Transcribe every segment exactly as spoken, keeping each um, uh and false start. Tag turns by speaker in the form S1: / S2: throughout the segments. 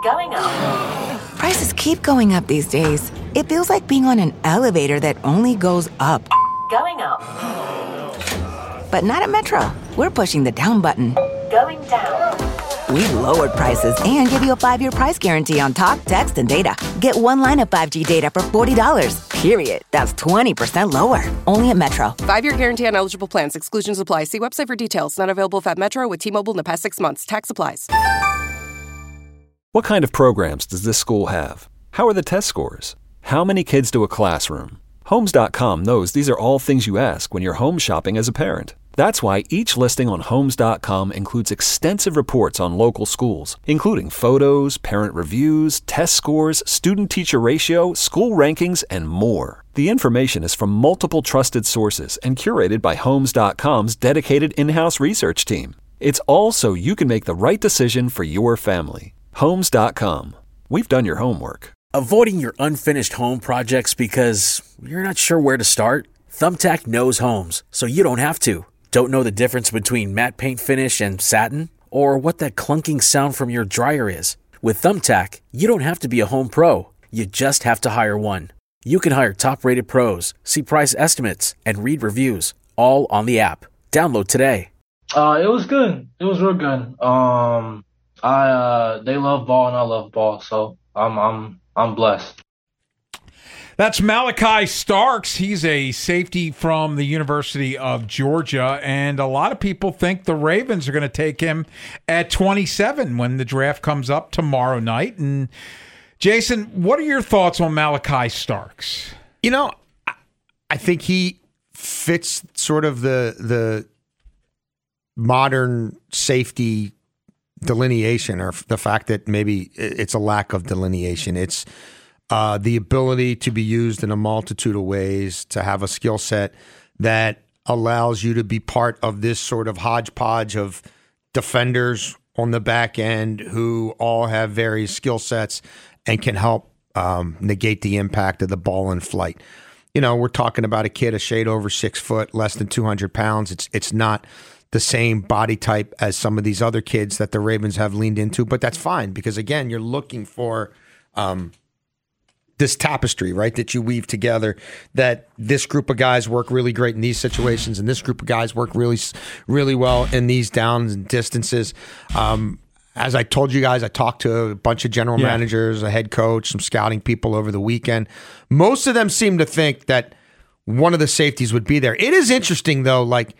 S1: Going up.
S2: Prices keep going up these days. It feels like being on an elevator that only goes up.
S1: Going up.
S2: But not at Metro. We're pushing the down button.
S1: Going down.
S2: We've lowered prices and give you a five-year price guarantee on talk, text, and data. Get one line of five G data for forty dollars. Period. That's twenty percent lower. Only at Metro.
S3: Five-year guarantee on eligible plans. Exclusions apply. See website for details. Not available at Metro with T-Mobile in the past six months. Tax applies.
S4: What kind of programs does this school have? How are the test scores? How many kids do a classroom? Homes dot com knows these are all things you ask when you're home shopping as a parent. That's why each listing on Homes dot com includes extensive reports on local schools, including photos, parent reviews, test scores, student-teacher ratio, school rankings, and more. The information is from multiple trusted sources and curated by Homes dot com's dedicated in-house research team. It's all so you can make the right decision for your family. Homes dot com. We've done your homework.
S5: Avoiding your unfinished home projects because you're not sure where to start? Thumbtack knows homes, so you don't have to. Don't know the difference between matte paint finish and satin? Or what that clunking sound from your dryer is? With Thumbtack, you don't have to be a home pro. You just have to hire one. You can hire top-rated pros, see price estimates, and read reviews, all on the app. Download today.
S6: Uh, it was good. It was real good. Um, I uh, they love ball and I love ball, so I'm I'm I'm blessed.
S7: That's Malachi Starks. He's a safety from the University of Georgia, and a lot of people think the Ravens are going to take him at twenty-seven when the draft comes up tomorrow night. And Jason, what are your thoughts on Malachi Starks?
S8: You know, I think he fits sort of the the modern safety delineation, or the fact that maybe it's a lack of delineation. It's Uh, the ability to be used in a multitude of ways, to have a skill set that allows you to be part of this sort of hodgepodge of defenders on the back end who all have various skill sets and can help um, negate the impact of the ball in flight. You know, we're talking about a kid a shade over six foot, less than two hundred pounds. It's it's not the same body type as some of these other kids that the Ravens have leaned into, but that's fine because, again, you're looking for um, – this tapestry, right, that you weave together, that this group of guys work really great in these situations and this group of guys work really, really well in these downs and distances. Um, as I told you guys, I talked to a bunch of general yeah. managers, a head coach, some scouting people over the weekend. Most of them seem to think that one of the safeties would be there. It is interesting, though, like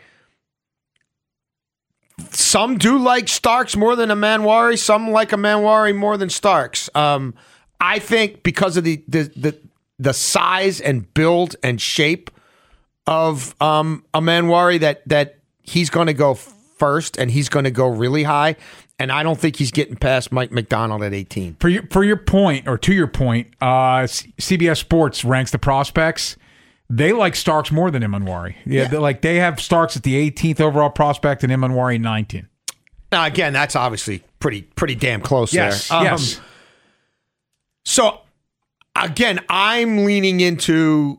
S8: some do like Starks more than Amanwari, some like Amanwari more than Starks. Um I think because of the the the, the size and build and shape of um, Amanwari that that he's going to go first and he's going to go really high, and I don't think he's getting past Mike McDonald at eighteen.
S7: For your for your point, or to your point, uh, C B S Sports ranks the prospects. They like Starks more than Amanwari. Yeah, yeah. Like they have Starks at the eighteenth overall prospect and Amanwari nineteen.
S8: Now again, that's obviously pretty pretty damn close
S7: yes,
S8: there. Um,
S7: yes.
S8: So, again, I'm leaning into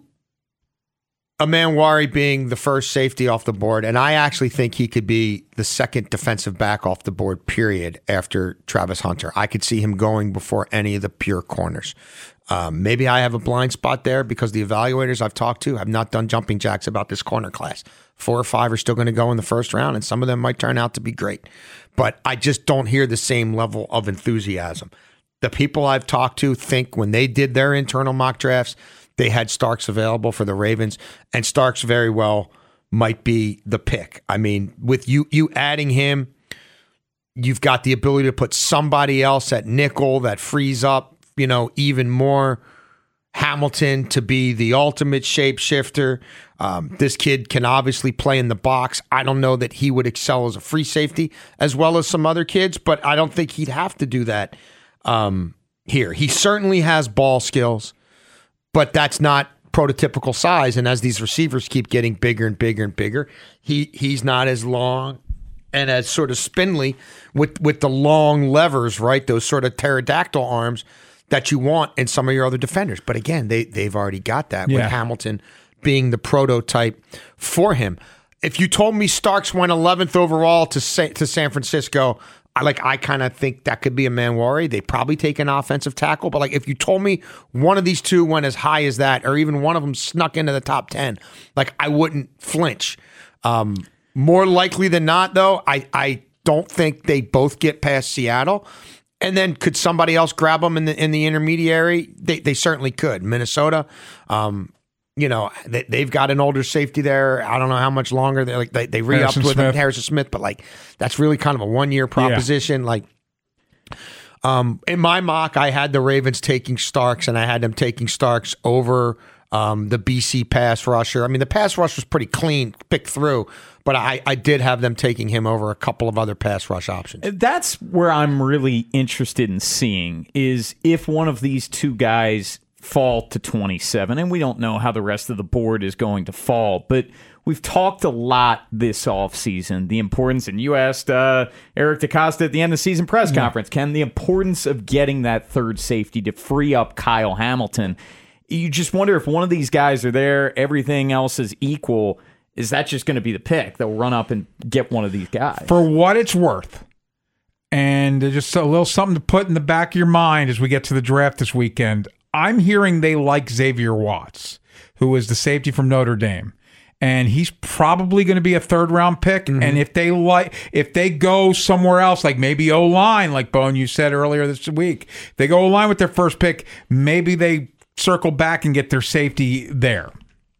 S8: Amanwari being the first safety off the board, and I actually think he could be the second defensive back off the board, period, after Travis Hunter. I could see him going before any of the pure corners. Um, maybe I have a blind spot there because the evaluators I've talked to have not done jumping jacks about this corner class. Four or five are still going to go in the first round, and some of them might turn out to be great. But I just don't hear the same level of enthusiasm. The people I've talked to think when they did their internal mock drafts, they had Starks available for the Ravens, and Starks very well might be the pick. I mean, with you you adding him, you've got the ability to put somebody else at nickel that frees up, you know, even more Hamilton to be the ultimate shapeshifter. Um, this kid can obviously play in the box. I don't know that he would excel as a free safety as well as some other kids, but I don't think he'd have to do that. Um, here. He certainly has ball skills, but that's not prototypical size. And as these receivers keep getting bigger and bigger and bigger, he he's not as long and as sort of spindly with, with the long levers, right? Those sort of pterodactyl arms that you want in some of your other defenders. But again, they, they've already got that yeah. with Hamilton being the prototype for him. If you told me Starks went eleventh overall to Sa- to San Francisco, I like I kind of think that could be a Manwari. They probably take an offensive tackle, but like if you told me one of these two went as high as that, or even one of them snuck into the top ten, like I wouldn't flinch. Um, more likely than not, though, I I don't think they both get past Seattle. And then could somebody else grab them in the in the intermediary? They they certainly could. Minnesota, um, you know, they, they've got an older safety there. I don't know how much longer they like they, they re-upped with Smith. Harrison Smith, but like that's really kind of a one year proposition. Yeah. Like, um, in my mock, I had the Ravens taking Starks, and I had them taking Starks over um, the B C pass rusher. I mean, the pass rush was pretty clean, picked through. But I, I did have them taking him over a couple of other pass rush options.
S9: That's where I'm really interested in seeing is if one of these two guys fall to twenty-seven, and we don't know how the rest of the board is going to fall, but we've talked a lot this offseason, the importance, and you asked uh, Eric DeCosta at the end of the season press mm-hmm. conference, Ken, the importance of getting that third safety to free up Kyle Hamilton. You just wonder if one of these guys are there, everything else is equal. Is that just going to be the pick? They'll run up and get one of these guys.
S7: For what it's worth, and just a little something to put in the back of your mind as we get to the draft this weekend, I'm hearing they like Xavier Watts, who is the safety from Notre Dame. And he's probably going to be a third-round pick. Mm-hmm. And if they like, if they go somewhere else, like maybe O-line, like Bone, you said earlier this week, they go O-line with their first pick, maybe they circle back and get their safety there.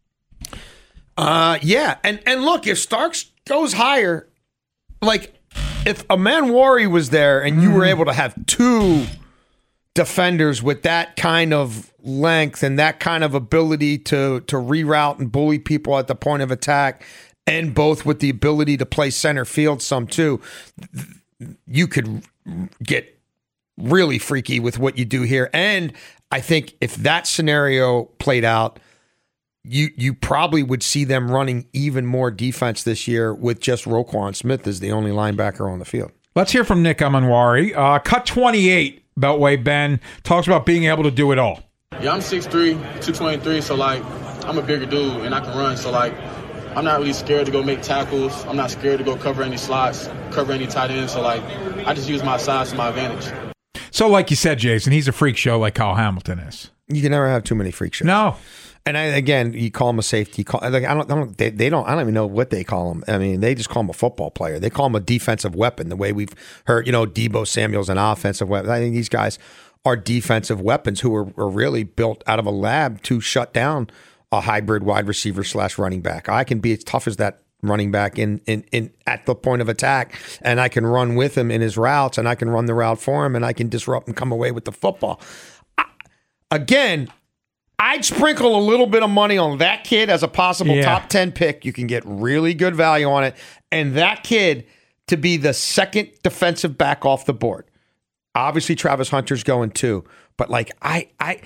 S8: Uh, yeah, and and look, if Starks goes higher, like if a Manwari was there and you mm. were able to have two defenders with that kind of length and that kind of ability to to reroute and bully people at the point of attack, and both with the ability to play center field some too, you could get really freaky with what you do here. And I think if that scenario played out, You you probably would see them running even more defense this year with just Roquan Smith as the only linebacker on the field.
S7: Let's hear from Nick Emanwari. Uh, cut twenty-eight, Beltway Ben, talks about being able to do it all.
S10: Yeah, I'm six three, two twenty-three, so, like, I'm a bigger dude, and I can run. So, like, I'm not really scared to go make tackles. I'm not scared to go cover any slots, cover any tight ends. So, like, I just use my size to my advantage.
S7: So, like you said, Jason, he's a freak show like Kyle Hamilton is.
S8: You can never have too many freak shows.
S7: No.
S8: And I, again, you call him a safety. You call, like I don't, I don't they, they don't. I don't even know what they call him. I mean, they just call him a football player. They call him a defensive weapon. The way we've heard, you know, Deebo Samuel's an offensive weapon. I think these guys are defensive weapons who are, are really built out of a lab to shut down a hybrid wide receiver slash running back. I can be as tough as that running back in in in at the point of attack, and I can run with him in his routes, and I can run the route for him, and I can disrupt and come away with the football. I, again. I'd sprinkle a little bit of money on that kid as a possible yeah. top ten pick. You can get really good value on it. And that kid to be the second defensive back off the board. Obviously, Travis Hunter's going too. But like I I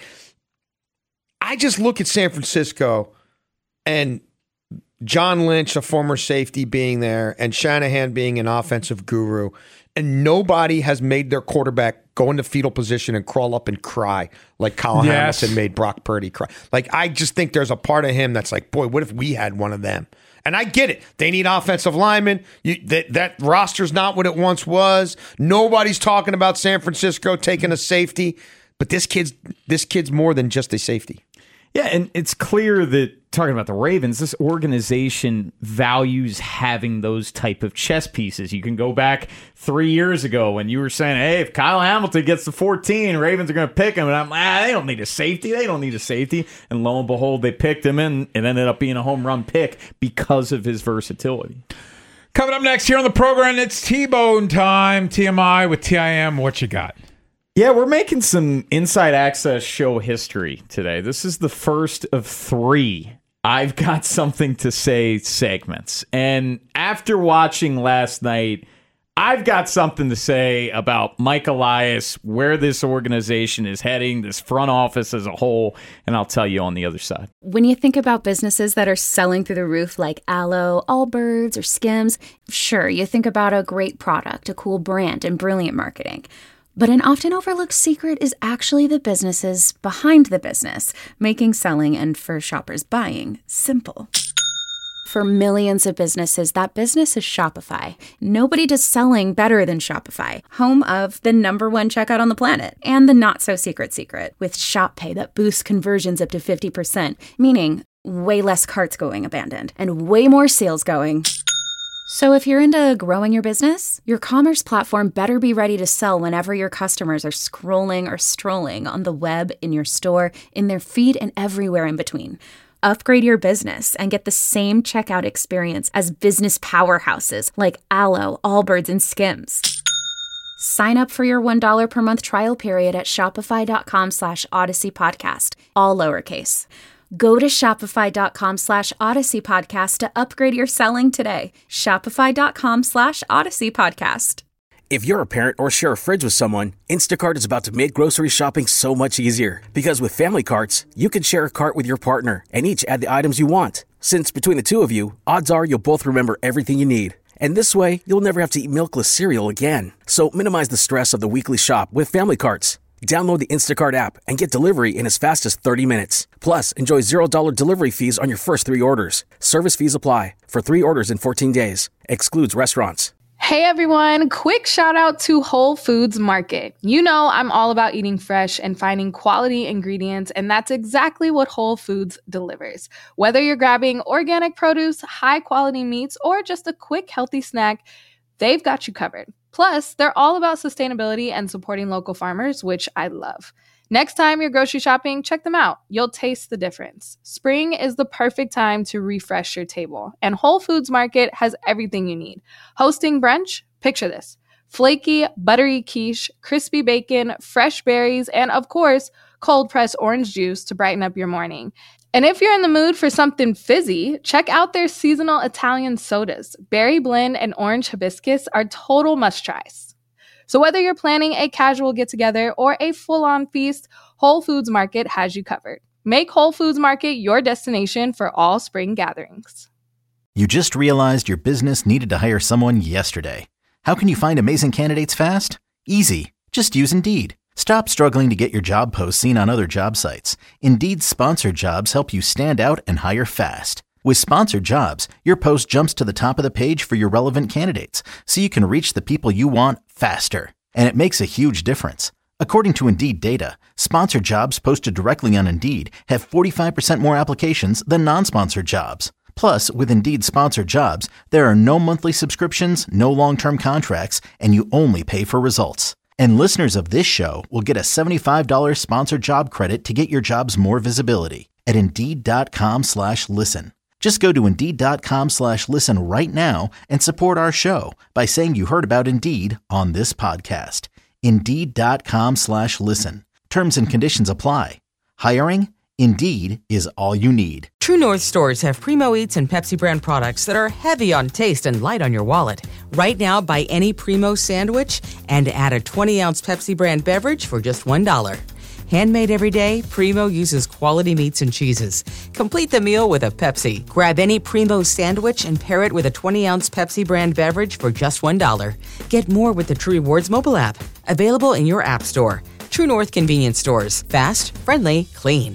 S8: I just look at San Francisco and John Lynch, a former safety, being there, and Shanahan being an offensive guru. And nobody has made their quarterback go into fetal position and crawl up and cry like Kyle
S7: yes.
S8: Hamilton made Brock Purdy cry. Like, I just think there's a part of him that's like, boy, what if we had one of them? And I get it. They need offensive linemen. You, that, that roster's not what it once was. Nobody's talking about San Francisco taking a safety. But this kid's this kid's more than just a safety.
S9: Yeah, and it's clear that, talking about the Ravens, this organization values having those type of chess pieces. You can go back three years ago when you were saying, hey, if Kyle Hamilton gets to fourteen, Ravens are going to pick him. And I'm like, ah, they don't need a safety. They don't need a safety. And lo and behold, they picked him, and it ended up being a home run pick because of his versatility.
S7: Coming up next here on the program, it's T-Bone time. T M I with T I M. What you got?
S9: Yeah, we're making some Inside Access show history today. This is the first of three I've Got Something to Say segments. And after watching last night, I've got something to say about Mike Elias, where this organization is heading, this front office as a whole, and I'll tell you on the other side.
S11: When you think about businesses that are selling through the roof like Aloe, Allbirds, or Skims, sure, you think about a great product, a cool brand, and brilliant marketing. But an often overlooked secret is actually the businesses behind the business, making selling and, for shoppers, buying simple. For millions of businesses, that business is Shopify. Nobody does selling better than Shopify, home of the number one checkout on the planet and the not-so-secret secret with Shop Pay that boosts conversions up to fifty percent, meaning way less carts going abandoned and way more sales going. So if you're into growing your business, your commerce platform better be ready to sell whenever your customers are scrolling or strolling on the web, in your store, in their feed, and everywhere in between. Upgrade your business and get the same checkout experience as business powerhouses like Alo, Allbirds, and Skims. Sign up for your one dollar per month trial period at shopify.com slash Odyssey Podcast, all lowercase. Go to shopify.com slash Odyssey Podcast to upgrade your selling today. Shopify.com slash Odyssey Podcast.
S5: If you're a parent or share a fridge with someone, Instacart is about to make grocery shopping so much easier. Because with family carts, you can share a cart with your partner and each add the items you want. Since between the two of you, odds are you'll both remember everything you need. And this way, you'll never have to eat milkless cereal again. So minimize the stress of the weekly shop with family carts. Download the Instacart app and get delivery in as fast as thirty minutes. Plus, enjoy zero dollars delivery fees on your first three orders. Service fees apply for three orders in fourteen days. Excludes restaurants.
S12: Hey everyone, quick shout out to Whole Foods Market. You know I'm all about eating fresh and finding quality ingredients, and that's exactly what Whole Foods delivers. Whether you're grabbing organic produce, high quality meats, or just a quick healthy snack, they've got you covered. Plus, they're all about sustainability and supporting local farmers, which I love. Next time you're grocery shopping, check them out. You'll taste the difference. Spring is the perfect time to refresh your table, and Whole Foods Market has everything you need. Hosting brunch? Picture this. Flaky, buttery quiche, crispy bacon, fresh berries, and of course, cold-pressed orange juice to brighten up your morning. And if you're in the mood for something fizzy, check out their seasonal Italian sodas. Berry blend and orange hibiscus are total must-tries. So whether you're planning a casual get-together or a full-on feast, Whole Foods Market has you covered. Make Whole Foods Market your destination for all spring gatherings.
S13: You just realized your business needed to hire someone yesterday. How can you find amazing candidates fast? Easy. Just use Indeed. Stop struggling to get your job posts seen on other job sites. Indeed's sponsored jobs help you stand out and hire fast. With sponsored jobs, your post jumps to the top of the page for your relevant candidates, so you can reach the people you want faster. And it makes a huge difference. According to Indeed data, sponsored jobs posted directly on Indeed have forty-five percent more applications than non-sponsored jobs. Plus, with Indeed sponsored jobs, there are no monthly subscriptions, no long-term contracts, and you only pay for results. And listeners of this show will get a seventy-five dollars sponsored job credit to get your jobs more visibility at Indeed.com slash listen. Just go to Indeed.com slash listen right now and support our show by saying you heard about Indeed on this podcast. Indeed.com slash listen. Terms and conditions apply. Hiring? Indeed is all you need.
S14: True North stores have Primo Eats and Pepsi brand products that are heavy on taste and light on your wallet. Right now, buy any Primo sandwich and add a twenty ounce Pepsi brand beverage for just one dollar. Handmade every day, Primo uses quality meats and cheeses. Complete the meal with a Pepsi. Grab any Primo sandwich and pair it with a twenty ounce Pepsi brand beverage for just one dollar. Get more with the True Rewards mobile app. Available in your app store. True North convenience stores. Fast, friendly, clean.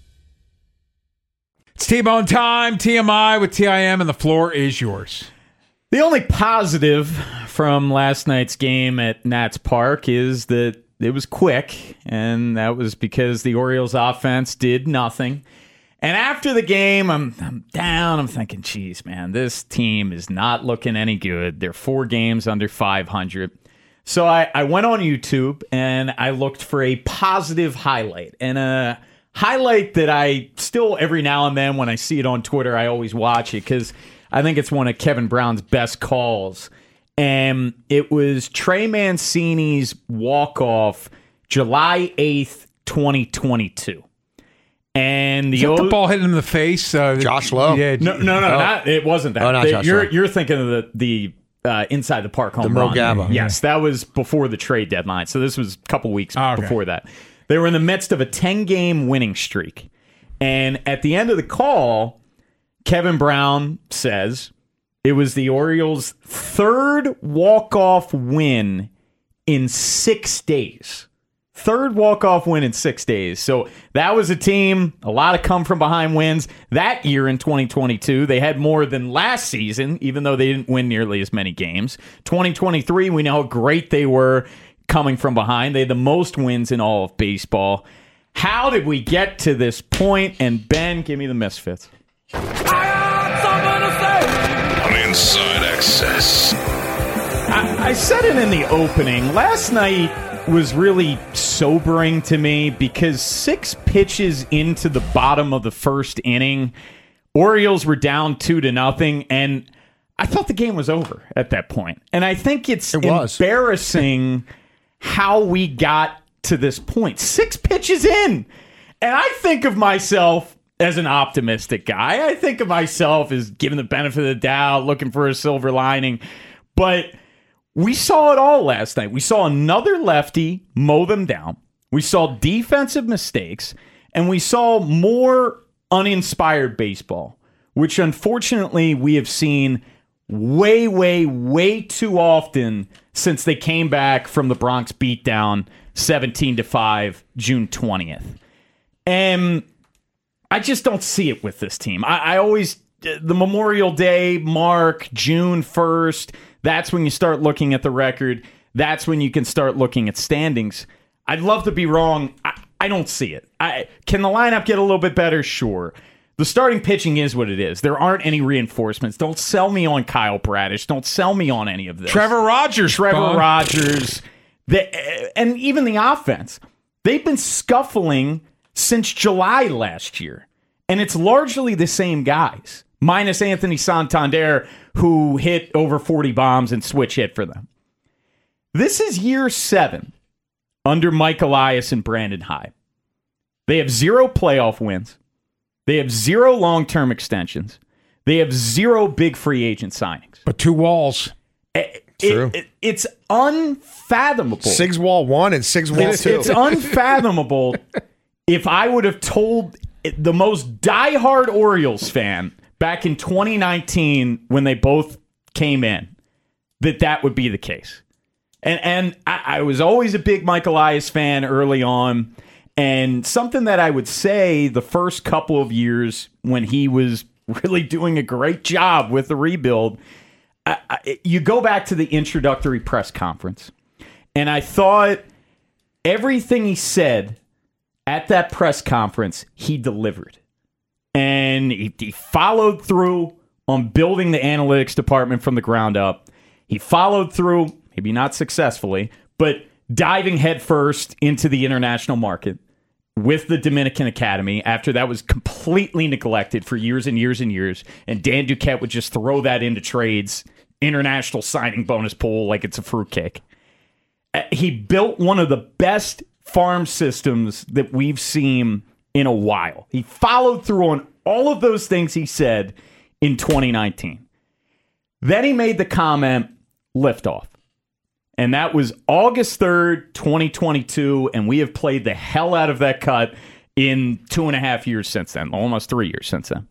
S7: It's T-Bone time, T M I with T I M, and the floor is yours.
S9: The only positive from last night's game at Nats Park is that it was quick, and that was because the Orioles offense did nothing. And after the game, I'm, I'm down. I'm thinking, geez, man, this team is not looking any good. They're four games under five hundred. So I, I went on YouTube, and I looked for a positive highlight. And a highlight that I still, every now and then, when I see it on Twitter, I always watch it because I think it's one of Kevin Brown's best calls. And it was Trey Mancini's walk-off July eighth, twenty twenty-two. And the,
S7: Is that
S9: o-
S7: the ball hit him in the face? Uh,
S8: Josh Lowe?
S7: Yeah,
S9: No, no, no,
S8: Oh.
S9: not, it wasn't that.
S8: Oh, not
S9: The-
S8: Josh
S9: you're
S8: Lowe.
S9: you're thinking of the the uh, inside the park home
S8: The Mo
S9: run.
S8: Gaba.
S9: Yes, that was before the trade deadline. So this was a couple weeks
S7: Oh, okay.
S9: before that. They were in the midst of a ten-game winning streak. And at the end of the call, Kevin Brown says it was the Orioles' third walk-off win in six days. Third walk-off win in six days. So that was a team, a lot of come-from-behind wins. That year in twenty twenty-two, they had more than last season, even though they didn't win nearly as many games. twenty twenty-three, we know how great they were coming from behind. They had the most wins in all of baseball. How did we get to this point? And Ben, give me the misfits.
S15: On Inside Access.
S9: I, I said it in the opening. Last night was really sobering to me because six pitches into the bottom of the first inning, Orioles were down two to nothing, and I thought the game was over at that point. And I think it's
S8: it was.
S9: embarrassing how we got to this point. Six pitches in. And I think of myself as an optimistic guy. I think of myself as giving the benefit of the doubt, looking for a silver lining. But we saw it all last night. We saw another lefty mow them down. We saw defensive mistakes. And we saw more uninspired baseball, which unfortunately we have seen way, way, way too often since they came back from the Bronx beatdown seventeen to five, June twentieth. And I just don't see it with this team. I, I always, the Memorial Day mark, June first, that's when you start looking at the record. That's when you can start looking at standings. I'd love to be wrong. I, I don't see it. I, can the lineup get a little bit better? Sure. The starting pitching is what it is. There aren't any reinforcements. Don't sell me on Kyle Bradish. Don't sell me on any of this.
S7: Trevor Rogers.
S9: Trevor
S7: Bob.
S9: Rogers. The, and even the offense. They've been scuffling since July last year. And it's largely the same guys, minus Anthony Santander, who hit over forty bombs and switch hit for them. This is year seven under Mike Elias and Brandon Hyde. They have zero playoff wins. They have zero long-term extensions. They have zero big free agent signings.
S7: But two walls.
S9: It,
S8: True.
S9: It, it, it's unfathomable.
S8: Six wall one and six wall
S9: It's,
S8: two.
S9: it's unfathomable if I would have told the most diehard Orioles fan back in twenty nineteen when they both came in that that would be the case. And and I, I was always a big Mike Elias fan early on. And something that I would say the first couple of years when he was really doing a great job with the rebuild, I, I, you go back to the introductory press conference, and I thought everything he said at that press conference, he delivered. And he, he followed through on building the analytics department from the ground up. He followed through, maybe not successfully, but diving headfirst into the international market with the Dominican Academy after that was completely neglected for years and years and years. And Dan Duquette would just throw that into trades, international signing bonus pool like it's a fruitcake. He built one of the best farm systems that we've seen in a while. He followed through on all of those things he said in twenty nineteen. Then he made the comment, liftoff. And that was August third, twenty twenty-two, and we have played the hell out of that cut in two and a half years since then, almost three years since then.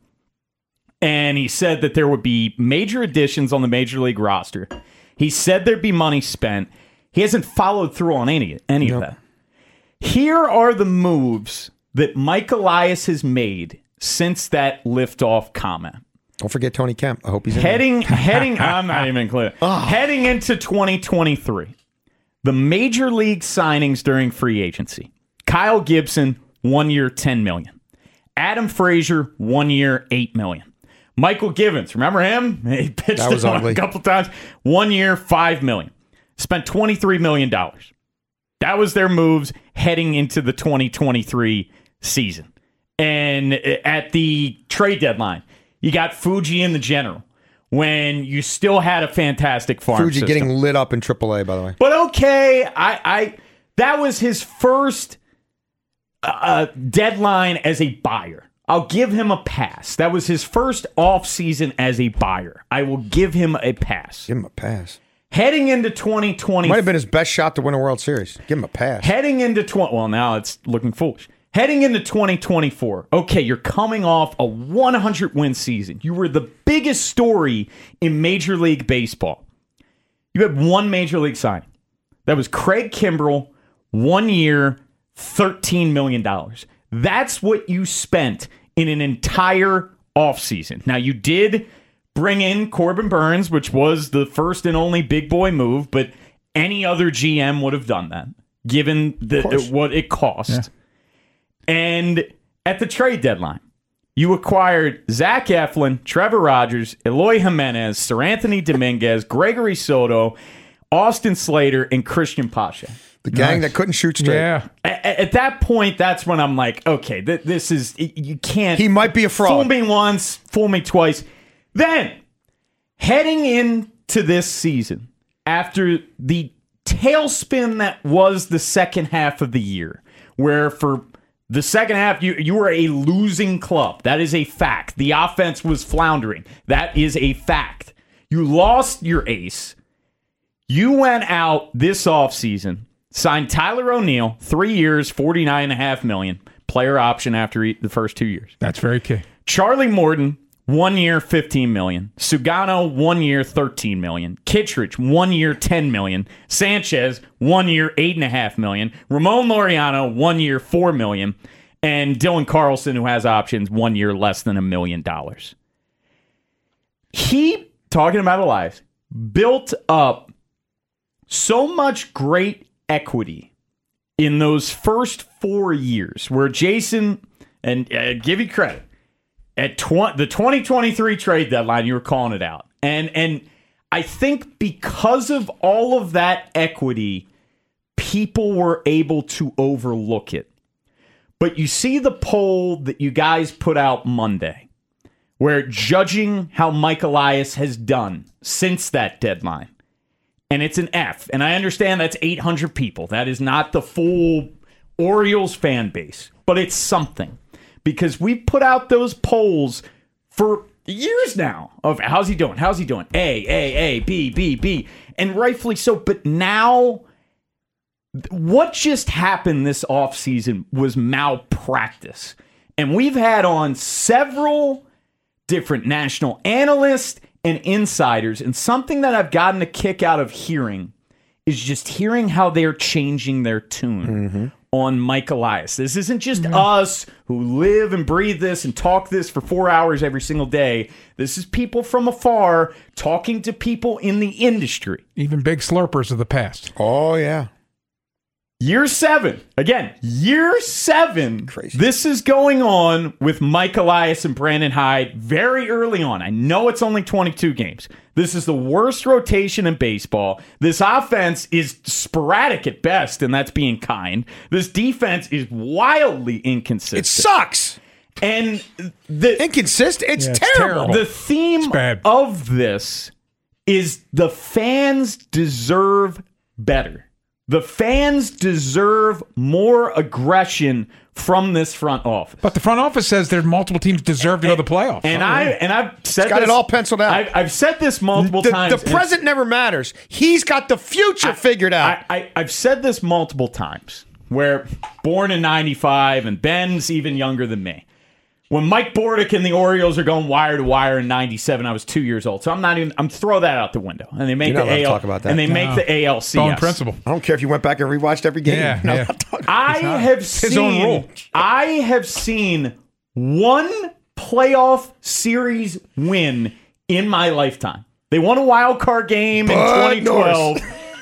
S9: And he said that there would be major additions on the Major League roster. He said there'd be money spent. He hasn't followed through on any, any
S8: Yep.
S9: of that. Here are the moves that Mike Elias has made since that liftoff comment.
S8: Don't forget Tony Kemp. I hope he's in
S9: Heading, heading, I'm not even included.
S8: Oh.
S9: Heading into twenty twenty-three, the major league signings during free agency. Kyle Gibson, one year, ten million dollars. Adam Frazier, one year, eight million dollars. Michael Givens, remember him? He pitched
S8: That was
S9: it
S8: ugly.
S9: a couple times. One year, five million dollars. Spent twenty-three million dollars. That was their moves heading into the twenty twenty-three season. And at the trade deadline, you got Fuji in the general when you still had a fantastic farm
S8: Fuji
S9: system.
S8: getting lit up in triple A, by the way.
S9: But okay, I, I that was his first uh, deadline as a buyer. I'll give him a pass. That was his first offseason as a buyer. I will give him a pass.
S8: Give him a pass.
S9: Heading into twenty twenty,
S8: Might have been his best shot to win a World Series. Give him a pass.
S9: Heading into twenty, well, now it's looking foolish. Heading into twenty twenty-four, okay, you're coming off a one hundred win season. You were the biggest story in Major League Baseball. You had one Major League signing. That was Craig Kimbrell, One year, thirteen million dollars. That's what you spent in an entire offseason. Now, you did bring in Corbin Burns, which was the first and only big boy move, but any other G M would have done that, given the, what it cost. Yeah. And at the trade deadline, you acquired Zach Eflin, Trevor Rogers, Eloy Jimenez, Sir Anthony Dominguez, Gregory Soto, Austin Slater, and Christian Pache.
S8: The gang nice. that couldn't shoot straight.
S7: Yeah.
S9: At, at that point, that's when I'm like, okay, th- this is, you can't.
S8: He might be a fraud.
S9: Fool me once, fool me twice. Then, heading into this season, after the tailspin that was the second half of the year, where for the second half, you, you were a losing club. That is a fact. The offense was floundering. That is a fact. You lost your ace. You went out this offseason, signed Tyler O'Neill, three years, forty-nine point five million dollars, player option after the first two years.
S7: That's very key.
S9: Charlie Morton, one year, fifteen million dollars. Sugano, one year, thirteen million dollars. Kittredge, one year, ten million dollars. Sanchez, one year, eight point five million dollars. Ramon Laureano, one year, four million dollars. And Dylan Carlson, who has options, one year, less than a million dollars. He, talking about Elias, built up so much great equity in those first four years where Jason, and uh, give you credit, at tw- the twenty twenty-three trade deadline, you were calling it out. And, and I think because of all of that equity, people were able to overlook it. But you see the poll that you guys put out Monday, where judging how Mike Elias has done since that deadline, and it's an F. And I understand that's eight hundred people. That is not the full Orioles fan base, but it's something. Because we've put out those polls for years now of how's he doing? How's he doing? A, A, A, B, B, B. And rightfully so. But now, what just happened this offseason was malpractice. And we've had on several different national analysts and insiders, and something that I've gotten a kick out of hearing is just hearing how they're changing their tune mm-hmm. on Mike Elias. This isn't just mm-hmm. us who live and breathe this and talk this for four hours every single day. This is people from afar talking to people in the industry.
S7: Even big slurpers of the past.
S8: Oh, yeah.
S9: Year seven. Again, year seven.
S8: Crazy.
S9: This is going on with Mike Elias and Brandon Hyde very early on. I know it's only twenty-two games. This is the worst rotation in baseball. This offense is sporadic at best, and that's being kind. This defense is wildly inconsistent.
S8: It sucks.
S9: And the
S8: inconsistent. It's,
S7: yeah, it's
S8: terrible.
S7: terrible.
S9: The theme of this is the fans deserve better. The fans deserve more aggression from this front office.
S7: But the front office says there multiple teams deserve to go to the playoffs.
S9: And I and I've said
S8: He's got
S9: this,
S8: it all penciled out.
S9: I've, I've said this multiple
S8: the,
S9: times.
S8: The present never matters. He's got the future
S9: I,
S8: figured out.
S9: I, I, I've said this multiple times. Where born in ninety-five, and Ben's even younger than me. When Mike Bordick and the Orioles are going wire to wire in ninety-seven, I was two years old. So I'm not even. I'm throw that out the window, and they make
S8: You're
S9: the
S8: not allowed
S9: A L.
S8: to talk about that.
S9: And they
S7: No.
S9: make the A L C S.
S7: Phone principle.
S8: I don't care if you went back and rewatched every game.
S7: Yeah,
S8: No,
S7: yeah.
S8: I'm not talking-
S9: I have
S7: his own
S9: seen.
S7: rule.
S9: I have seen one playoff series win in my lifetime. They won a wild card game
S8: Bud
S9: in twenty twelve.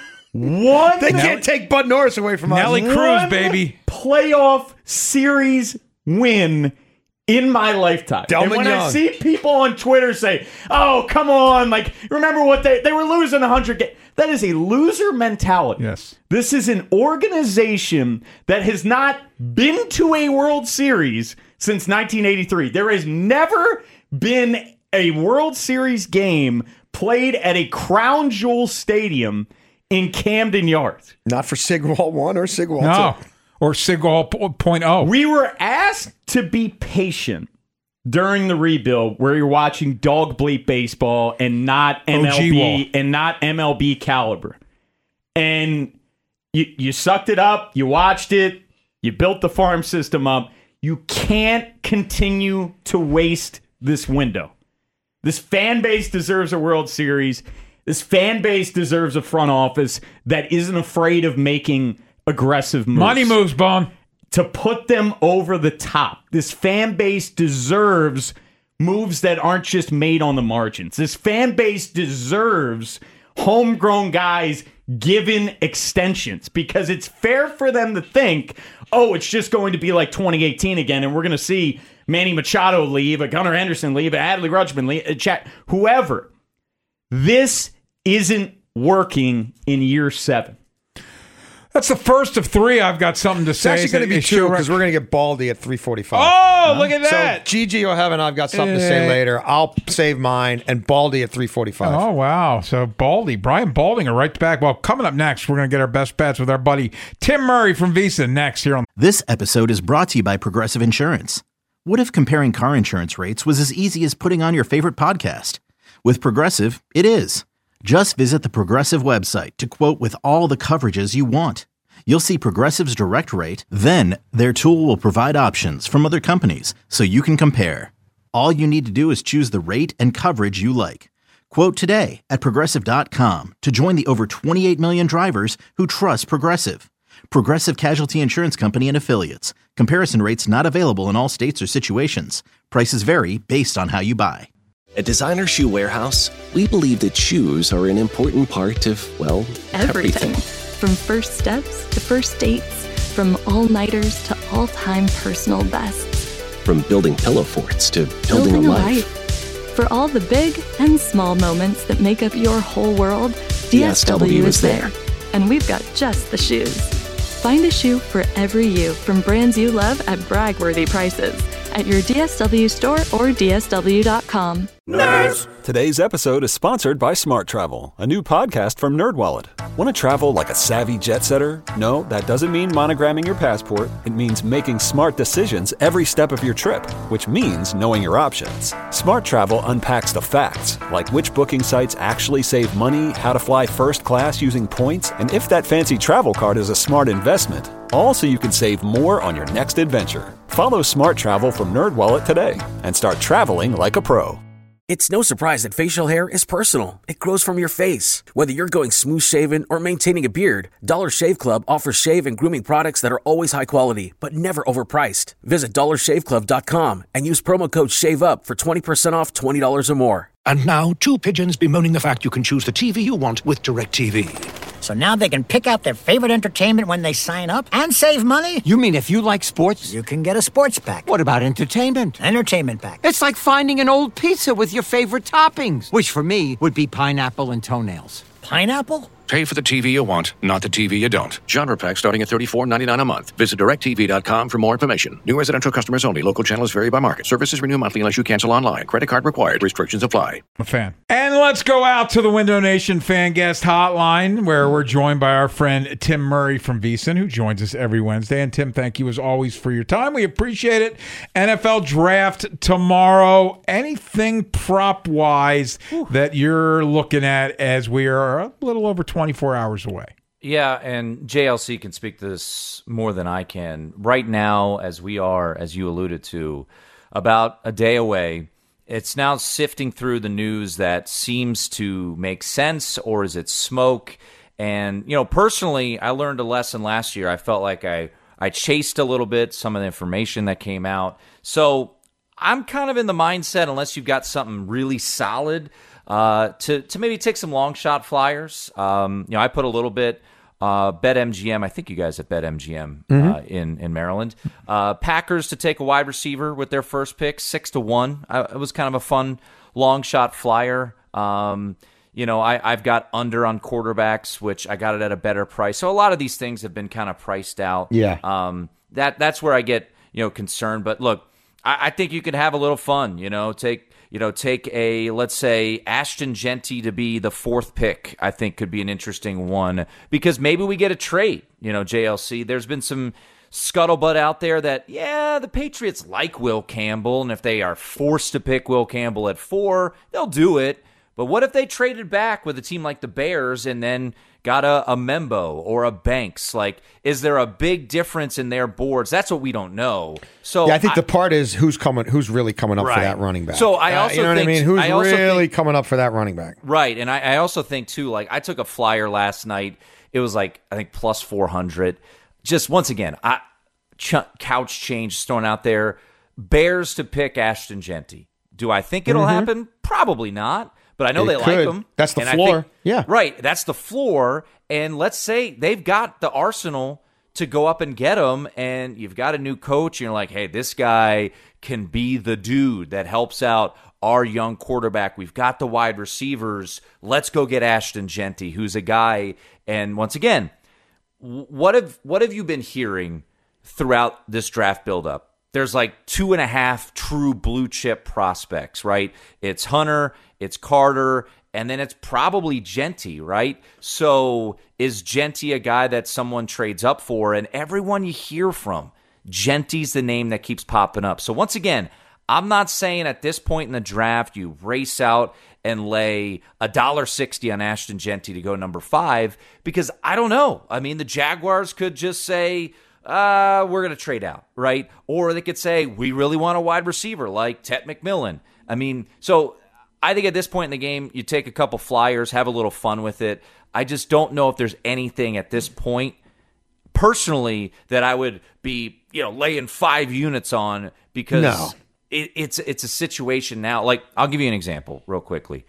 S9: One.
S8: They can't take Bud Norris away from
S7: Nelly
S8: us.
S7: Cruz,
S9: one
S7: baby.
S9: Playoff series win in my lifetime.
S8: Delman
S9: and when
S8: Young.
S9: I see people on Twitter say, "Oh, come on, like remember what they they were losing one hundred games." That is a loser mentality.
S7: Yes.
S9: This is an organization that has not been to a World Series since nineteen eighty-three. There has never been a World Series game played at a Crown Jewel Stadium in Camden Yards.
S8: Not for Sigwall one or Sigwall
S7: No.
S8: two.
S7: Or Sigwall point oh.
S9: We were asked to be patient during the rebuild where you're watching dog bleep baseball and not M L B
S7: O G wall.
S9: and not M L B caliber. And you you sucked it up, you watched it, you built the farm system up. You can't continue to waste this window. This fan base deserves a World Series. This fan base deserves a front office that isn't afraid of making aggressive moves.
S7: Money moves, Bone.
S9: To put them over the top. This fan base deserves moves that aren't just made on the margins. This fan base deserves homegrown guys given extensions because it's fair for them to think, oh, it's just going to be like twenty eighteen again, and we're going to see Manny Machado leave, a Gunnar Henderson leave, a Adley Rutschman leave, a Chat, whoever. This isn't working in year seven.
S7: That's the first of three I've got something to
S8: It's
S7: say.
S8: actually going to be
S7: It's
S8: two
S7: sure-
S8: because we're going to get Baldy at three forty-five.
S7: Oh, look at that.
S8: So Gigi will have, and I've got something to say
S7: Eh.
S8: later. I'll save mine, and Baldy at three forty-five.
S7: Oh, wow. So Baldy, Brian Baldinger right back. Well, coming up next, we're going to get our best bets with our buddy Tim Murray from Visa next here on.
S13: This episode is brought to you by Progressive Insurance. What if comparing car insurance rates was as easy as putting on your favorite podcast? With Progressive, it is. Just visit the Progressive website to quote with all the coverages you want. You'll see Progressive's direct rate, then their tool will provide options from other companies so you can compare. All you need to do is choose the rate and coverage you like. Quote today at Progressive dot com to join the over twenty-eight million drivers who trust Progressive. Progressive Casualty Insurance Company and Affiliates. Comparison rates not available in all states or situations. Prices vary based on how you buy.
S16: At Designer Shoe Warehouse, we believe that shoes are an important part of, well,
S17: Everything.
S16: everything.
S17: From first steps to first dates, from all-nighters to all-time personal bests.
S16: From building pillow forts to building, a life.
S17: For all the big and small moments that make up your whole world, D S W is there. And we've got just the shoes. Find a shoe for every you from brands you love at brag-worthy prices at your D S W store or D S W dot com.
S4: Nerds! Today's episode is sponsored by Smart Travel, a new podcast from NerdWallet. Want to travel like a savvy jet setter? No, that doesn't mean monogramming your passport. It means making smart decisions every step of your trip, which means knowing your options. Smart Travel unpacks the facts, like which booking sites actually save money, how to fly first class using points, and if that fancy travel card is a smart investment. All so you can save more on your next adventure. Follow Smart Travel from NerdWallet today and start traveling like a pro.
S5: It's no surprise that facial hair is personal. It grows from your face. Whether you're going smooth shaven or maintaining a beard, Dollar Shave Club offers shave and grooming products that are always high quality, but never overpriced. Visit dollar shave club dot com and use promo code SHAVEUP for twenty percent off twenty dollars or more.
S18: And now, two pigeons bemoaning the fact you can choose the T V you want with DirecTV.
S19: So now they can pick out their favorite entertainment when they sign up and save money?
S20: You mean if you like sports?
S19: You can get a sports pack.
S20: What about entertainment?
S19: Entertainment pack.
S20: It's like finding an old pizza with your favorite toppings, which for me would be pineapple and toenails.
S19: Pineapple?
S18: Pay for the T V you want, not the T V you don't.
S21: Genre pack starting at thirty-four ninety-nine a month. Visit direct T V dot com for more information. New residential customers only. Local channels vary by market. Services renew monthly unless you cancel online. Credit card required. Restrictions apply.
S7: A fan. And let's go out to the Window Nation fan guest hotline where we're joined by our friend Tim Murray from VSiN, who joins us every Wednesday. And Tim, thank you as always for your time. We appreciate it. N F L draft tomorrow. Anything prop-wise that you're looking at as we are a little over twenty-four hours away?
S22: Yeah, and J L C can speak to this more than I can. Right now, as we are, as you alluded to, about a day away, it's now sifting through the news that seems to make sense, or is it smoke? And, you know, personally, I learned a lesson last year. I felt like I, I chased a little bit some of the information that came out. So I'm kind of in the mindset, unless you've got something really solid, uh, to, to maybe take some long shot flyers. Um, you know, I put a little bit. Uh, BetMGM, I think you guys at BetMGM
S23: Mm-hmm.
S22: uh, in in Maryland. Uh, Packers to take a wide receiver with their first pick, six to one. I, it was kind of a fun long shot flyer. Um, you know, I, I've got under on quarterbacks, which I got it at a better price. So a lot of these things have been kind of priced out.
S8: Yeah.
S22: Um, that that's where I get you know concerned. But look, I, I think you can have a little fun. You know, take. You know, take a, let's say, Ashton Genty to be the fourth pick, I think could be an interesting one. Because maybe we get a trade, you know, J L C. There's been some scuttlebutt out there that, yeah, the Patriots like Will Campbell, and if they are forced to pick Will Campbell at four, they'll do it. But what if they traded back with a team like the Bears and then got a, a Membo or a Banks? Like, is there a big difference in their boards? That's what we don't know. So
S8: yeah, I think
S22: I,
S8: the part is who's coming, who's really coming up
S22: Right.
S8: for that running back.
S22: So I also
S8: uh, you know
S22: think,
S8: what I mean. Who's
S22: I also
S8: really
S22: think,
S8: coming up for that running back?
S22: Right, and I, I also think too. Like I took a flyer last night. It was like I think plus four hundred. just once again, I ch- couch change thrown out there. Bears to pick Ashton Jeanty. Do I think it'll mm-hmm. happen? Probably not. But I know
S8: it
S22: they
S8: could.
S22: like him.
S8: That's the
S22: and
S8: floor.
S22: I think,
S8: yeah.
S22: Right. That's the floor. And let's say they've got the arsenal to go up and get him, and you've got a new coach, and you're like, hey, this guy can be the dude that helps out our young quarterback. We've got the wide receivers. Let's go get Ashton Jeanty, who's a guy. And once again, what have what have you been hearing throughout this draft buildup? There's like two and a half true blue chip prospects, right? It's Hunter, it's Carter, and then it's probably Jeanty, right? So is Jeanty a guy that someone trades up for? And everyone you hear from, Jeanty's the name that keeps popping up. So once again, I'm not saying at this point in the draft you race out and lay one dollar sixty on Ashton Jeanty to go number five, because I don't know. I mean, the Jaguars could just say, uh, we're going to trade out, right? Or they could say, we really want a wide receiver like Tet McMillan. I mean, so I think at this point in the game, you take a couple flyers, have a little fun with it. I just don't know if there's anything at this point, personally, that I would be, you know, laying five units on, because
S8: no.
S22: it, it's it's a situation now. Like, I'll give you an example real quickly.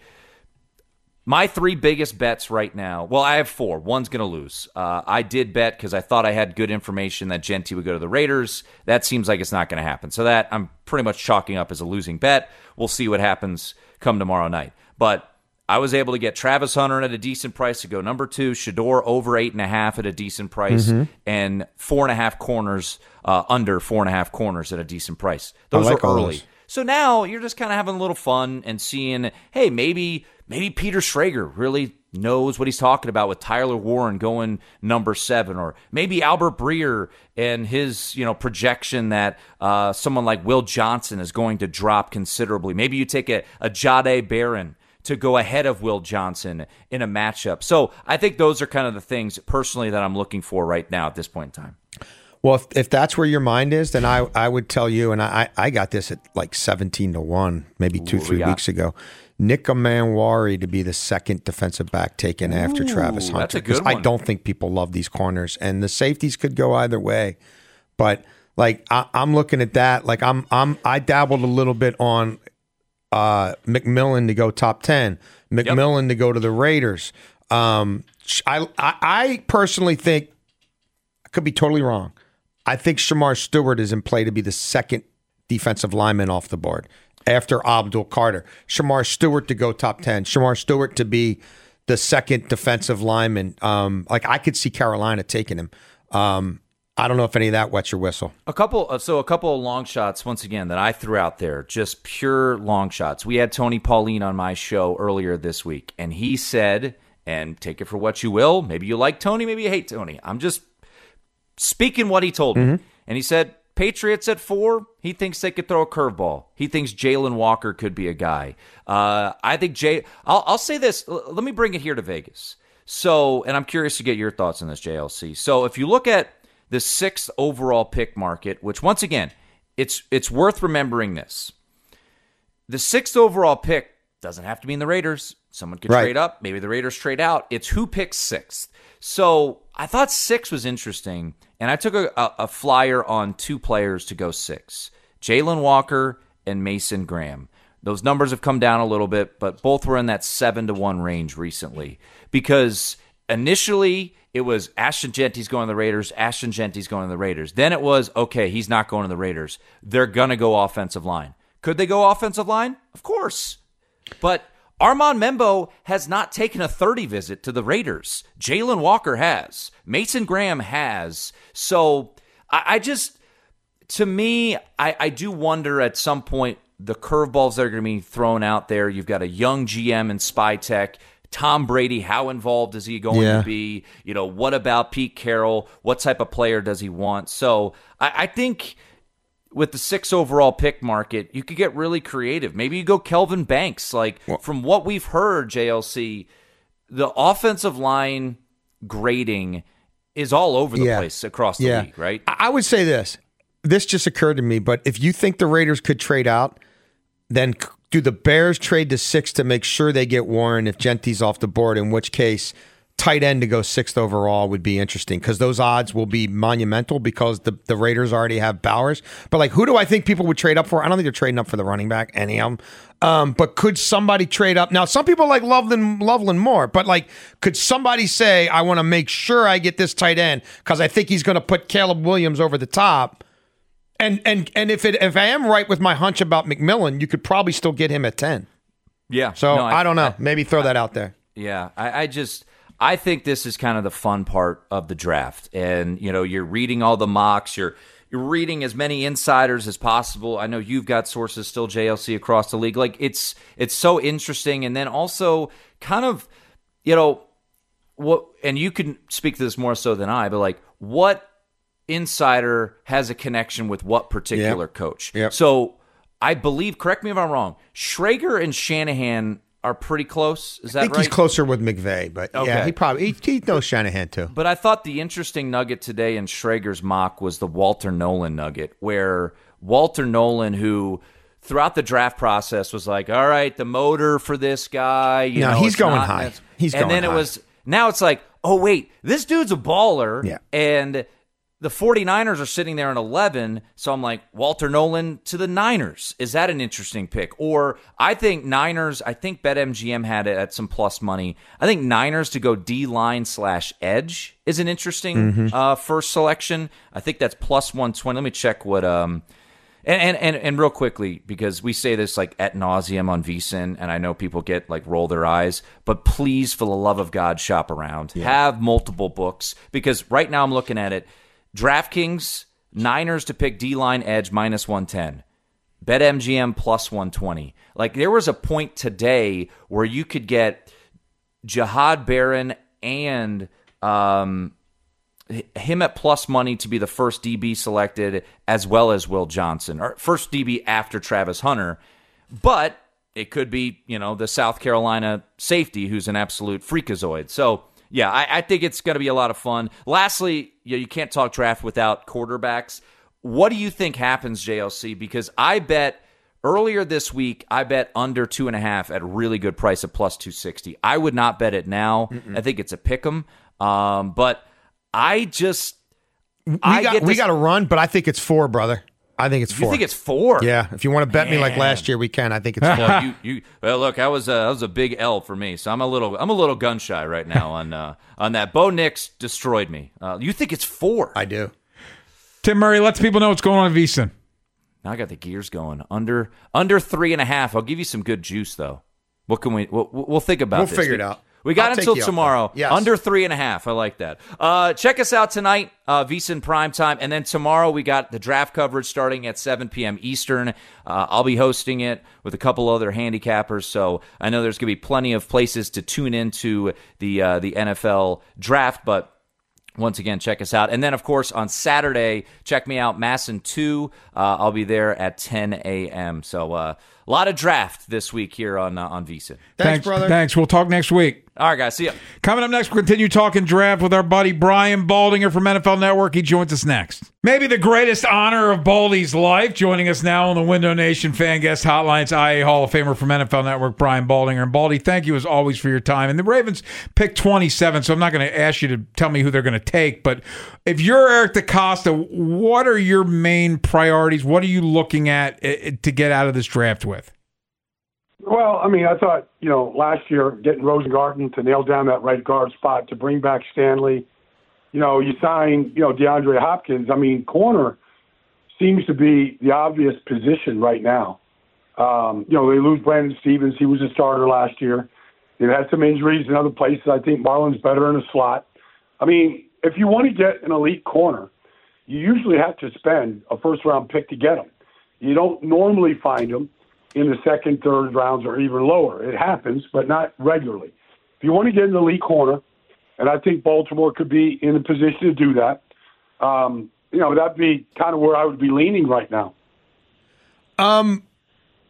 S22: My three biggest bets right now, well, I have four. One's going to lose. Uh, I did bet because I thought I had good information that Jeanty would go to the Raiders. That seems like it's not going to happen. So that I'm pretty much chalking up as a losing bet. We'll see what happens come tomorrow night. But I was able to get Travis Hunter at a decent price to go number two, Shedeur over eight and a half at a decent price, mm-hmm. and four and a half corners, uh, under four and a half corners at a decent price. Those
S8: like
S22: are early.
S8: Those.
S22: So now you're just kind of having a little fun and seeing, hey, maybe maybe Peter Schrager really knows what he's talking about with Tyler Warren going number seven, or maybe Albert Breer and his, you know, projection that uh, someone like Will Johnson is going to drop considerably. Maybe you take a, a Jahdae Barron to go ahead of Will Johnson in a matchup. So I think those are kind of the things personally that I'm looking for right now at this point in time.
S8: Well, if, if that's where your mind is, then I, I would tell you, and I, I got this at like seventeen to one, maybe two, Ooh, three we weeks ago. Nick Amanwari to be the second defensive back taken Ooh, after Travis Hunter.
S22: That's a good one.
S8: I don't think people love these corners, and the safeties could go either way. But like I, I'm looking at that, like I'm I'm I dabbled a little bit on uh, McMillan to go top ten, McMillan yep. to go to the Raiders. Um, I, I I personally think, I could be totally wrong, I think Shamar Stewart is in play to be the second defensive lineman off the board after Abdul Carter. Shamar Stewart to go top ten. Shamar Stewart to be the second defensive lineman. Um, like I could see Carolina taking him. Um, I don't know if any of that wets your whistle.
S22: A couple, so a couple of long shots once again that I threw out there, just pure long shots. We had Tony Pauline on my show earlier this week, and he said, and take it for what you will, maybe you like Tony, maybe you hate Tony. I'm just speaking what he told me. Mm-hmm. And he said, Patriots at four, he thinks they could throw a curveball. He thinks Jalen Walker could be a guy. Uh, I think Jay, I'll, I'll say this. L- let me bring it here to Vegas. So, and I'm curious to get your thoughts on this, J L C. So if you look at the sixth overall pick market, which once again, it's it's worth remembering this. The sixth overall pick doesn't have to be in the Raiders. Someone could right. trade up. Maybe the Raiders trade out. It's who picks sixth. So I thought six was interesting, and I took a, a, a flyer on two players to go six. Jalen Walker and Mason Graham. Those numbers have come down a little bit, but both were in that seven to one range recently. Because initially it was Ashton Jeanty's going to the Raiders, Ashton Jeanty's going to the Raiders. Then it was, okay, he's not going to the Raiders. They're going to go offensive line. Could they go offensive line? Of course. But Armand Membo has not taken a thirty visit to the Raiders. Jalen Walker has. Mason Graham has. So I, I just, to me, I, I do wonder at some point the curveballs that are going to be thrown out there. You've got a young G M in Spy Tech. Tom Brady, how involved is he going yeah. to be? You know, what about Pete Carroll? What type of player does he want? So I, I think with the six overall pick market, you could get really creative. Maybe you go Kelvin Banks. Like, well, from what we've heard, J L C, the offensive line grading is all over the yeah. place across the yeah. league, right?
S8: I would say this. This just occurred to me, but if you think the Raiders could trade out, then do the Bears trade to six to make sure they get Warren if Jeanty's off the board, in which case tight end to go sixth overall would be interesting because those odds will be monumental because the, the Raiders already have Bowers. But like, who do I think people would trade up for? I don't think they're trading up for the running back, any of them. Um, but could somebody trade up? Now, some people like Loveland, Loveland more, but like, could somebody say, I want to make sure I get this tight end because I think he's going to put Caleb Williams over the top? And and and if it if I am right with my hunch about McMillan, you could probably still get him at ten.
S22: Yeah.
S8: So
S22: no,
S8: I, I don't know.
S22: I,
S8: Maybe throw that out there.
S22: Yeah, I, I just I think this is kind of the fun part of the draft, and you know, you're reading all the mocks, you're you're reading as many insiders as possible. I know you've got sources still, J L C, across the league. Like it's it's so interesting, and then also kind of, you know, what, and you can speak to this more so than I, but like what insider has a connection with what particular yep. coach?
S8: Yep.
S22: So I believe, correct me if I'm wrong, Schrager and Shanahan are pretty close. Is that right?
S8: I think
S22: right?
S8: he's closer with McVay, but
S22: okay.
S8: yeah, he probably he, he knows Shanahan too.
S22: But I thought the interesting nugget today in Schrager's mock was the Walter Nolan nugget, where Walter Nolan, who throughout the draft process was like, all right, the motor for this guy, you
S8: no,
S22: know,
S8: he's going
S22: not,
S8: high. He's
S22: and
S8: going
S22: then
S8: high.
S22: it was now it's like, oh wait, this dude's a baller,
S8: yeah.
S22: and the 49ers are sitting there in eleven, so I'm like, Walter Nolan to the Niners. Is that an interesting pick? Or I think Niners, I think BetMGM had it at some plus money. I think Niners to go D-line slash edge is an interesting
S8: Mm-hmm.
S22: uh, first selection. I think that's plus one twenty. Let me check what... Um, and, and, and, and real quickly, because we say this like ad nauseum on VSiN, and I know people get like roll their eyes, but please, for the love of God, shop around.
S8: Yeah.
S22: Have multiple books, because right now I'm looking at it. DraftKings, Niners to pick D-line edge minus one ten. BetMGM plus one twenty. Like, there was a point today where you could get Jahad Barron and um, him at plus money to be the first D B selected, as well as Will Johnson, or first D B after Travis Hunter. But it could be, you know, the South Carolina safety who's an absolute freakazoid. So, yeah, I, I think it's going to be a lot of fun. Lastly, you, know, you can't talk draft without quarterbacks. What do you think happens, J L C? Because I bet earlier this week, I bet under two and a half at a really good price of plus two sixty. I would not bet it now.
S8: Mm-mm.
S22: I think it's a pick 'em. Um, but I just
S8: we
S22: I
S8: got
S22: get
S8: we
S22: this,
S8: got to run, but I think it's four, brother. I think it's four.
S22: You think it's four?
S8: Yeah. If you want to bet
S22: Man.
S8: me like last year, we can. I think it's four.
S22: you, you, well, look, I was uh, that was a big L for me, so I'm a little I'm a little gun shy right now on uh, on that. Bo Nix destroyed me. Uh, you think it's four?
S8: I do.
S7: Tim Murray lets people know what's going on in VSiN.
S22: Now I got the gears going. Under under three and a half. I'll give you some good juice though. What can we? We'll, we'll think about.
S8: We'll
S22: this.
S8: figure
S22: we,
S8: it out.
S22: We got
S8: I'll
S22: until
S8: take you
S22: tomorrow.
S8: up there. Yes.
S22: Under three and a half. I like that. Uh, check us out tonight, uh, VSiN Primetime. And then tomorrow we got the draft coverage starting at seven p.m. Eastern. Uh, I'll be hosting it with a couple other handicappers. So I know there's going to be plenty of places to tune into the, uh, the N F L draft. But once again, check us out. And then, of course, on Saturday, check me out, Masson two. Uh, I'll be there at ten a.m. So uh, a lot of draft this week here on, uh, on VSiN.
S8: Thanks,
S7: Thanks,
S8: brother.
S7: Thanks. We'll talk next week.
S22: All right, guys. See ya.
S7: Coming up next, we'll continue talking draft with our buddy Brian Baldinger from N F L Network. He joins us next. Maybe the greatest honor of Baldy's life. Joining us now on the Window Nation Fan Guest Hotline, it's I A Hall of Famer from N F L Network, Brian Baldinger. And Baldy, thank you as always for your time. And the Ravens picked twenty-seven, so I'm not going to ask you to tell me who they're going to take. But if you're Eric DeCosta, what are your main priorities? What are you looking at uh, to get out of this draft with?
S1: Well, I mean, I thought, you know, last year getting Rosengarten to nail down that right guard spot, to bring back Stanley, you know, you sign, you know, DeAndre Hopkins. I mean, corner seems to be the obvious position right now. Um, you know, they lose Brandon Stevens. He was a starter last year. They've had some injuries in other places. I think Marlon's better in a slot. I mean, if you want to get an elite corner, you usually have to spend a first-round pick to get them. You don't normally find them in the second, third rounds, or even lower. It happens, but not regularly. If you want to get an elite corner, and I think Baltimore could be in a position to do that, um, you know, that'd be kind of where I would be leaning right now.
S8: Um,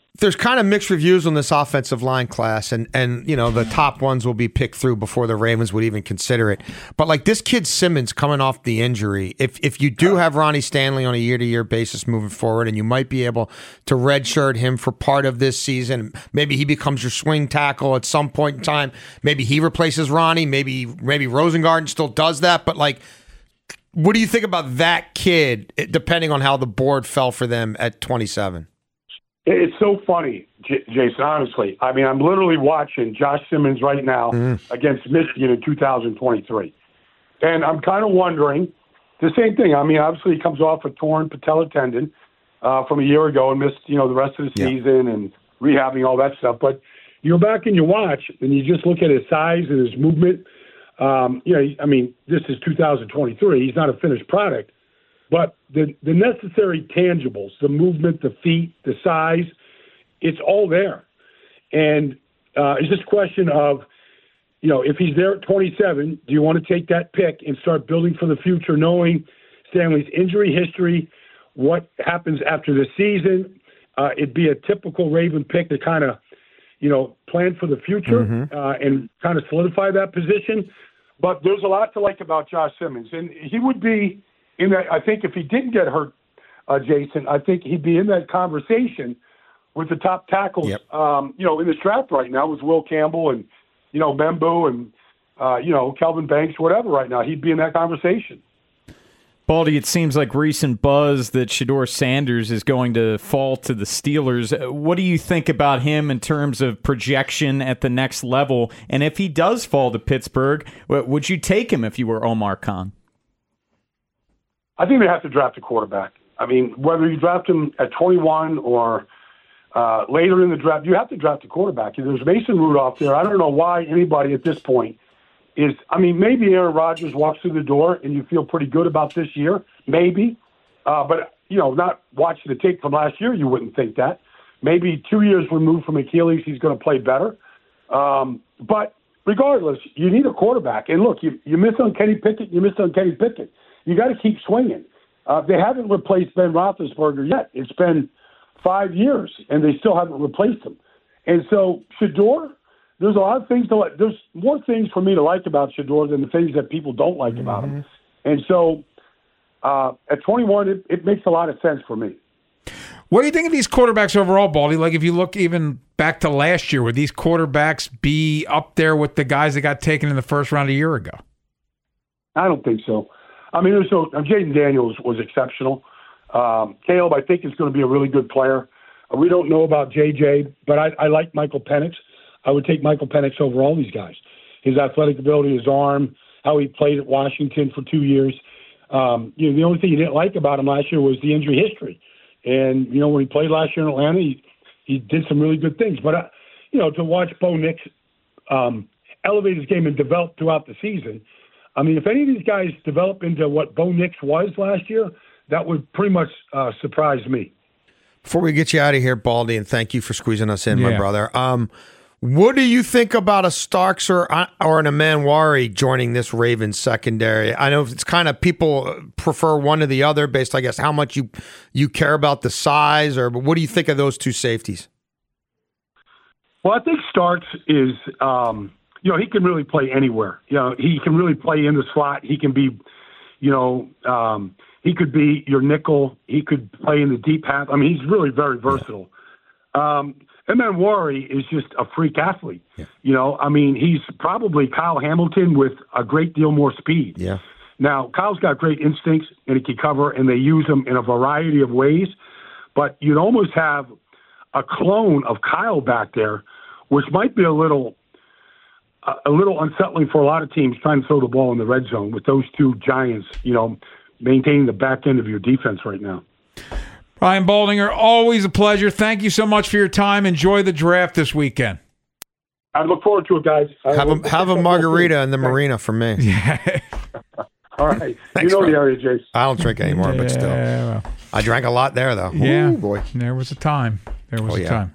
S8: there's kind of mixed reviews on this offensive line class, and and you know the top ones will be picked through before the Ravens would even consider it. But like this kid Simmons coming off the injury, if if you do have Ronnie Stanley on a year to year basis moving forward, and you might be able to redshirt him for part of this season, maybe he becomes your swing tackle at some point in time. Maybe he replaces Ronnie. Maybe maybe Rosengarten still does that. But like, what do you think about that kid? Depending on how the board fell for them at twenty-seven.
S1: It's so funny, J- Jason, honestly. I mean, I'm literally watching Josh Simmons right now mm. against Michigan in two thousand twenty-three. And I'm kind of wondering, the same thing. I mean, obviously he comes off a torn patella tendon uh, from a year ago and missed, you know, the rest of the yeah. season and rehabbing, all that stuff. But you go back and you watch, and you just look at his size and his movement. Um, you know, I mean, this is two thousand twenty-three. He's not a finished product. But the, the necessary tangibles, the movement, the feet, the size, it's all there. And uh, it's just a question of, you know, if he's there at twenty-seven, do you want to take that pick and start building for the future, knowing Stanley's injury history, what happens after the season? Uh, it'd be a typical Raven pick to kind of, you know, plan for the future mm-hmm. uh, and kind of solidify that position. But there's a lot to like about Josh Simmons. And he would be in that, I think if he didn't get hurt, uh, Jason, I think he'd be in that conversation with the top tackles, yep. um, you know, in this draft right now with Will Campbell and, you know, Membu and, uh, you know, Kelvin Banks, whatever right now. He'd be in that conversation.
S9: Baldy, it seems like recent buzz that Shedeur Sanders is going to fall to the Steelers. What do you think about him in terms of projection at the next level? And if he does fall to Pittsburgh, would you take him if you were Omar Khan?
S1: I think they have to draft a quarterback. I mean, whether you draft him at twenty-one or uh, later in the draft, you have to draft a quarterback. There's Mason Rudolph there. I don't know why anybody at this point is, I mean, maybe Aaron Rodgers walks through the door and you feel pretty good about this year, maybe. Uh, but, you know, not watching the tape from last year, you wouldn't think that. Maybe two years removed from Achilles, he's going to play better. Um, but regardless, you need a quarterback. And look, you, you missed on Kenny Pickett, you missed on Kenny Pickett. You got to keep swinging. Uh, they haven't replaced Ben Roethlisberger yet. It's been five years, and they still haven't replaced him. And so Shedeur, there's a lot of things to like. There's more things for me to like about Shedeur than the things that people don't like mm-hmm. about him. And so uh, at twenty-one, it, it makes a lot of sense for me.
S7: What do you think of these quarterbacks overall, Baldy? Like if you look even back to last year, would these quarterbacks be up there with the guys that got taken in the first round a year ago?
S1: I don't think so. I mean, there's no, Jaden Daniels was exceptional. Um, Caleb, I think, is going to be a really good player. Uh, we don't know about J J, but I, I like Michael Penix. I would take Michael Penix over all these guys. His athletic ability, his arm, how he played at Washington for two years. Um, you know, the only thing you didn't like about him last year was the injury history. And, you know, when he played last year in Atlanta, he, he did some really good things. But, uh, you know, to watch Bo Nix um, elevate his game and develop throughout the season, I mean, if any of these guys develop into what Bo Nix was last year, that would pretty much uh, surprise me.
S8: Before we get you out of here, Baldy, and thank you for squeezing us in, yeah. my brother. Um, what do you think about a Starks or or an Amanwari joining this Ravens secondary? I know it's kind of people prefer one or the other based, I guess, how much you you care about the size. Or but what do you think of those two safeties?
S1: Well, I think Starks is. Um, You know, he can really play anywhere. You know, he can really play in the slot. He can be, you know, um, he could be your nickel. He could play in the deep half. I mean, he's really very versatile. Yeah. Um, Amanwari is just a freak athlete. Yeah. You know, I mean, he's probably Kyle Hamilton with a great deal more speed.
S8: Yeah.
S1: Now, Kyle's got great instincts, and he can cover, and they use him in a variety of ways. But you'd almost have a clone of Kyle back there, which might be a little – a little unsettling for a lot of teams trying to throw the ball in the red zone with those two giants, you know, maintaining the back end of your defense right now.
S7: Ryan Baldinger, always a pleasure. Thank you so much for your time. Enjoy the draft this weekend.
S1: I look forward to it, guys.
S8: Have a, have a margarita in the marina for me.
S7: Yeah.
S1: All right. Thanks, you know bro. The area, Jace.
S8: I don't drink anymore,
S7: yeah,
S8: but still.
S7: Well.
S8: I drank a lot there, though.
S7: Yeah.
S8: Ooh, boy.
S7: There was a time. There was
S8: oh,
S7: a
S8: yeah.
S7: time.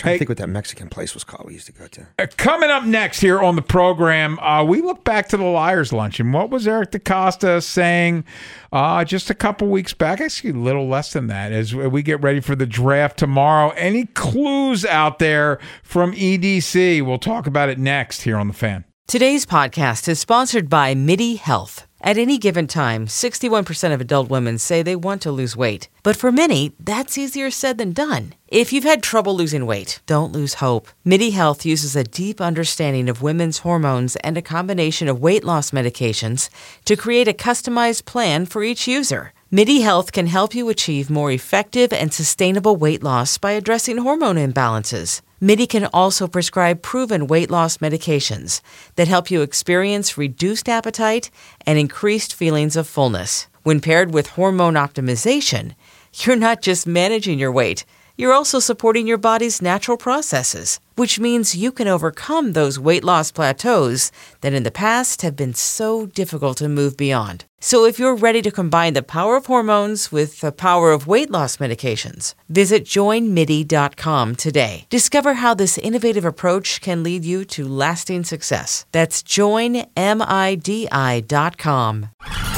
S8: trying to think what that Mexican place was called we used to go to.
S7: Uh, coming up next here on the program, uh, we look back to the Liars Luncheon. What was Eric DaCosta saying uh, just a couple weeks back? Actually, a little less than that as we get ready for the draft tomorrow. Any clues out there from E D C? We'll talk about it next here on The Fan.
S14: Today's podcast is sponsored by MIDI Health. At any given time, sixty-one percent of adult women say they want to lose weight. But for many, that's easier said than done. If you've had trouble losing weight, don't lose hope. MIDI Health uses a deep understanding of women's hormones and a combination of weight loss medications to create a customized plan for each user. MIDI Health can help you achieve more effective and sustainable weight loss by addressing hormone imbalances. MIDI can also prescribe proven weight loss medications that help you experience reduced appetite and increased feelings of fullness. When paired with hormone optimization, you're not just managing your weight, you're also supporting your body's natural processes, which means you can overcome those weight loss plateaus that in the past have been so difficult to move beyond. So if you're ready to combine the power of hormones with the power of weight loss medications, visit join midi dot com today. Discover how this innovative approach can lead you to lasting success. That's join midi dot com.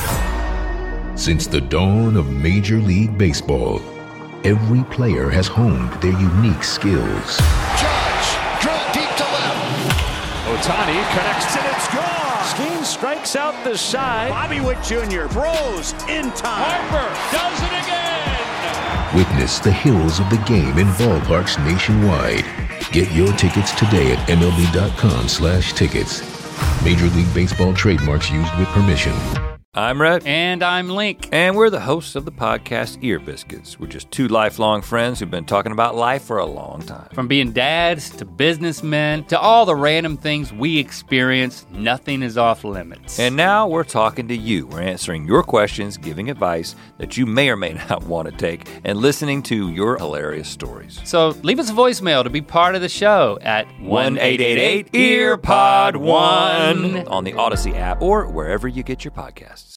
S2: Since the dawn of Major League Baseball, every player has honed their unique skills.
S3: Judge, drill deep to left.
S23: Ohtani connects and it's gone. Skeen strikes out the side.
S3: Bobby Witt Junior throws in time.
S23: Harper does it again.
S2: Witness the heroes of the game in ballparks nationwide. Get your tickets today at M L B dot com slash tickets. Major League Baseball trademarks used with permission.
S22: I'm Rhett.
S24: And I'm Link.
S22: And we're the hosts of the podcast Ear Biscuits. We're just two lifelong friends who've been talking about life for a long time.
S24: From being dads to businessmen to all the random things we experience, nothing is off limits.
S22: And now we're talking to you. We're answering your questions, giving advice that you may or may not want to take, and listening to your hilarious stories.
S24: So leave us a voicemail to be part of the show at
S22: one eight eight eight, E A R P O D one on the Odyssey app or wherever you get your podcasts.